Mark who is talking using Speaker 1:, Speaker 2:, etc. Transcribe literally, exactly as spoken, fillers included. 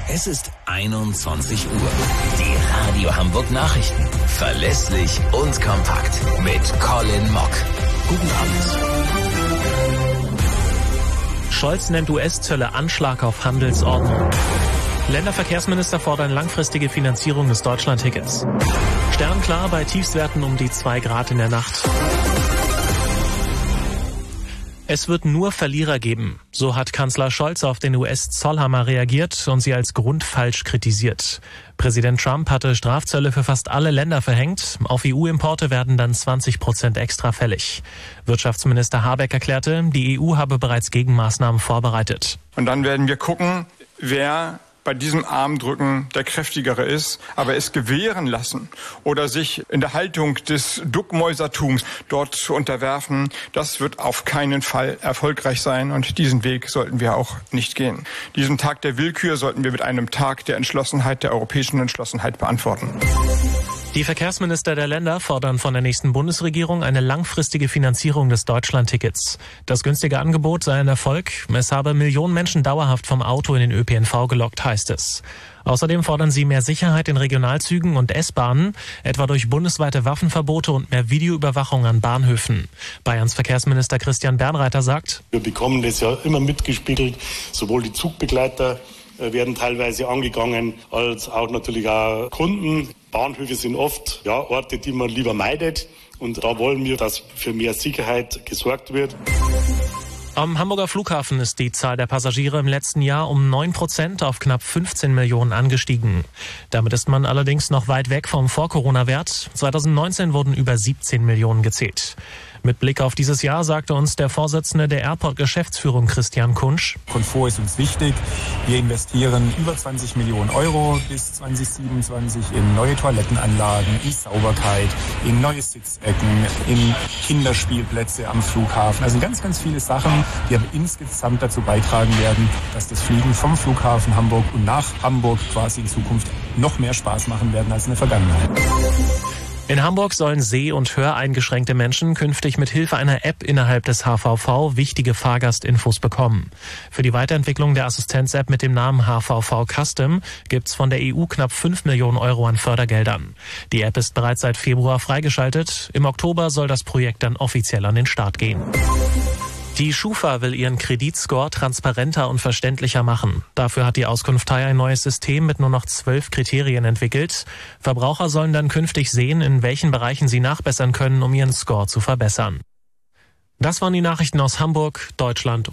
Speaker 1: Es ist einundzwanzig Uhr. Die Radio Hamburg Nachrichten. Verlässlich und kompakt. Mit Colin Mock. Guten Abend.
Speaker 2: Scholz nennt U S-Zölle Anschlag auf Handelsordnung. Länderverkehrsminister fordern langfristige Finanzierung des Deutschland-Tickets. Sternklar bei Tiefstwerten um die zwei Grad in der Nacht. Es wird nur Verlierer geben. So hat Kanzler Scholz auf den U S-Zollhammer reagiert und sie als grundfalsch kritisiert. Präsident Trump hatte Strafzölle für fast alle Länder verhängt. Auf E U-Importe werden dann zwanzig Prozent extra fällig. Wirtschaftsminister Habeck erklärte, die E U habe bereits Gegenmaßnahmen vorbereitet.
Speaker 3: Und dann werden wir gucken, wer bei diesem Armdrücken der Kräftigere ist, aber es gewähren lassen oder sich in der Haltung des Duckmäusertums dort zu unterwerfen, das wird auf keinen Fall erfolgreich sein und diesen Weg sollten wir auch nicht gehen. Diesen Tag der Willkür sollten wir mit einem Tag der Entschlossenheit, der europäischen Entschlossenheit beantworten.
Speaker 2: Die Verkehrsminister der Länder fordern von der nächsten Bundesregierung eine langfristige Finanzierung des Deutschland-Tickets. Das günstige Angebot sei ein Erfolg. Es habe Millionen Menschen dauerhaft vom Auto in den Ö P N V gelockt, heißt es. Außerdem fordern sie mehr Sicherheit in Regionalzügen und S-Bahnen, etwa durch bundesweite Waffenverbote und mehr Videoüberwachung an Bahnhöfen. Bayerns Verkehrsminister Christian Bernreiter sagt:
Speaker 4: Wir bekommen das ja immer mitgespiegelt, sowohl die Zugbegleiter werden teilweise angegangen, als auch natürlich auch Kunden. Bahnhöfe sind oft ja, Orte, die man lieber meidet. Und da wollen wir, dass für mehr Sicherheit gesorgt wird.
Speaker 2: Am Hamburger Flughafen ist die Zahl der Passagiere im letzten Jahr um neun Prozent auf knapp fünfzehn Millionen angestiegen. Damit ist man allerdings noch weit weg vom Vor-Corona-Wert. zweitausendneunzehn wurden über siebzehn Millionen gezählt. Mit Blick auf dieses Jahr sagte uns der Vorsitzende der Airport-Geschäftsführung Christian Kunsch:
Speaker 5: Komfort ist uns wichtig. Wir investieren über zwanzig Millionen Euro bis zwanzig siebenundzwanzig in neue Toilettenanlagen, in Sauberkeit, in neue Sitzecken, in Kinderspielplätze am Flughafen. Also ganz, ganz viele Sachen, die aber insgesamt dazu beitragen werden, dass das Fliegen vom Flughafen Hamburg und nach Hamburg quasi in Zukunft noch mehr Spaß machen werden als in der Vergangenheit.
Speaker 2: In Hamburg sollen seh- und höreingeschränkte Menschen künftig mit Hilfe einer App innerhalb des H V V wichtige Fahrgastinfos bekommen. Für die Weiterentwicklung der Assistenz-App mit dem Namen H V V Custom gibt's von der E U knapp fünf Millionen Euro an Fördergeldern. Die App ist bereits seit Februar freigeschaltet. Im Oktober soll das Projekt dann offiziell an den Start gehen. Die Schufa will ihren Kreditscore transparenter und verständlicher machen. Dafür hat die Auskunftei ein neues System mit nur noch zwölf Kriterien entwickelt. Verbraucher sollen dann künftig sehen, in welchen Bereichen sie nachbessern können, um ihren Score zu verbessern. Das waren die Nachrichten aus Hamburg, Deutschland